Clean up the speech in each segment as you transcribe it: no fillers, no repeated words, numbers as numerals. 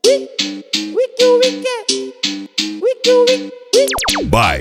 By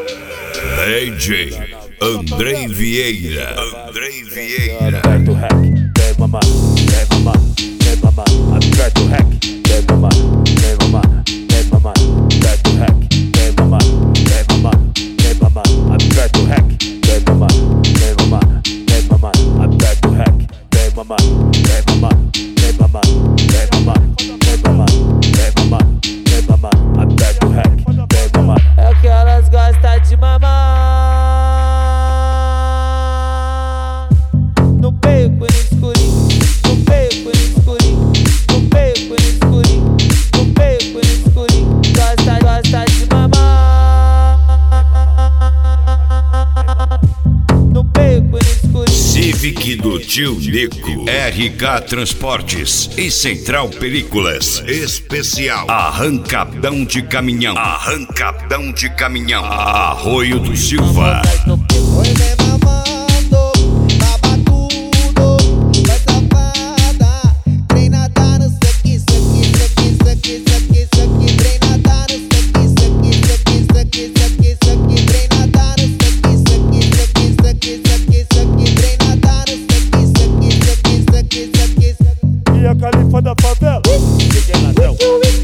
DJ Andrei Vieira. Andrei Vieira. Aperta o hack, vem mamar, vem mamar, vem mamar. Aperta o hack, vem mamar, vem mamar, vem mamar. Aperta o hack, vem mamar, vem mamar, vem mamar. Aperta o hack, vem mamar, vem mamar, vem mamar. Aperta o hack, vem mamar, vem mamar, vem mamar, vem mamar, vem mamar, vem mamar, vem mamar. Aperta o hack, vem mamar. É que elas gostam de mamar. No beco, no escurinho, no beco, no escurinho, no beco, no escurinho, no beco, no escurinho. Gosta de mamar. No beco, no escurinho. Civic do Tio Nico, RK Transportes e Central Películas. Especial Arrancadão de Caminhão. Arrancadão de Caminhão. Arroio do Silva. Oi, vem mamando, baba tudo, vai safada. Treinada no sequi, sequi, sequi, sequi, sequi, sequi. Treinada no sequi, sequi, sequi, sequi, sequi, sequi. Treinada no sequi, sequi, sequi, sequi, sequi, sequi. Treinada no sequi, sequi, sequi, sequi, sequi, sequi. E a califa da favela, DJ Ladrão.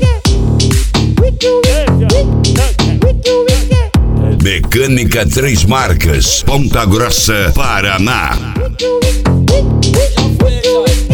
Mecânica Três Marcas, Ponta Grossa, Paraná. Já foi,